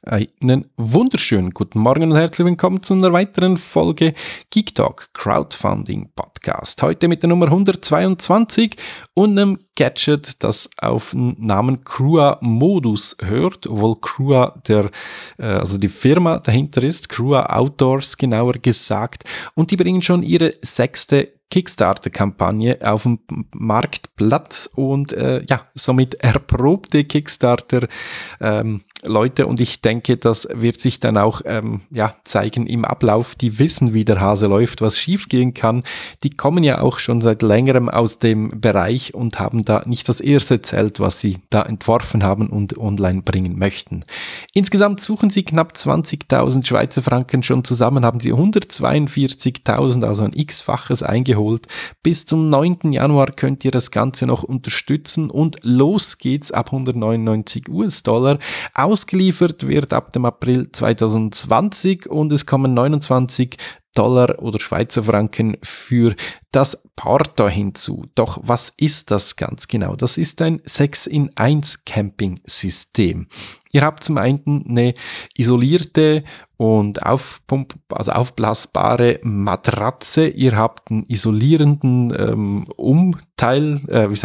Einen wunderschönen guten Morgen und herzlich willkommen zu einer weiteren Folge Geek Talk Crowdfunding Podcast. Heute mit der Nummer 122 und einem Gadget, das auf den Namen Crua Modus hört, obwohl Crua also die Firma dahinter ist, Crua Outdoors genauer gesagt, und die bringen schon ihre 6. Kickstarter-Kampagne auf dem Marktplatz und somit erprobte Kickstarter Leute, und ich denke, das wird sich dann auch zeigen im Ablauf. Die wissen, wie der Hase läuft, was schiefgehen kann. Die kommen ja auch schon seit längerem aus dem Bereich und haben da nicht das erste Zelt, was sie da entworfen haben und online bringen möchten. Insgesamt suchen sie knapp 20.000 Schweizer Franken schon zusammen, haben sie 142.000, also ein x-faches eingeholt. Bis zum 9. Januar könnt ihr das Ganze noch unterstützen und los geht's ab 199 US-Dollar. Ausgeliefert wird ab dem April 2020 und es kommen 29 Dollar oder Schweizer Franken für das Porto hinzu. Doch was ist das ganz genau? Das ist ein 6-in-1 Camping-System. Ihr habt zum einen eine isolierte und aufblasbare Matratze. Ihr habt einen isolierenden Umteil,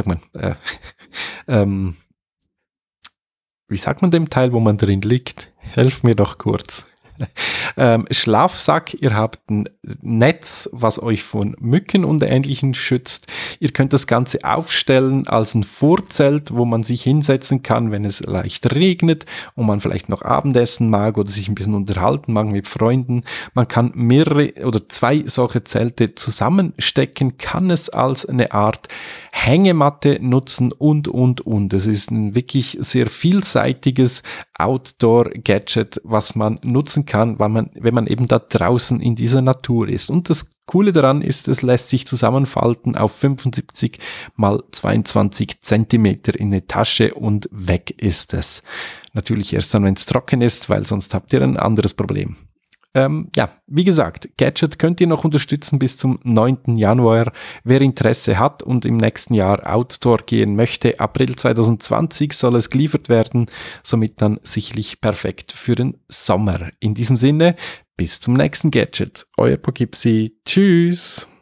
wie sagt man dem Teil, wo man drin liegt? Helft mir doch kurz. Schlafsack, ihr habt ein Netz, was euch von Mücken und Ähnlichem schützt. Ihr könnt das Ganze aufstellen als ein Vorzelt, wo man sich hinsetzen kann, wenn es leicht regnet und man vielleicht noch Abendessen mag oder sich ein bisschen unterhalten mag mit Freunden. Man kann mehrere oder 2 solche Zelte zusammenstecken, kann es als eine Art Hängematte nutzen und. Es ist ein wirklich sehr vielseitiges Outdoor-Gadget, was man nutzen kann, wenn man eben da draußen in dieser Natur ist. Und das Coole daran ist, es lässt sich zusammenfalten auf 75 mal 22 Zentimeter in eine Tasche und weg ist es. Natürlich erst dann, wenn es trocken ist, weil sonst habt ihr ein anderes Problem. Wie gesagt, Gadget könnt ihr noch unterstützen bis zum 9. Januar. Wer Interesse hat und im nächsten Jahr Outdoor gehen möchte, April 2020 soll es geliefert werden, somit dann sicherlich perfekt für den Sommer. In diesem Sinne, bis zum nächsten Gadget. Euer Poughkeepsie. Tschüss.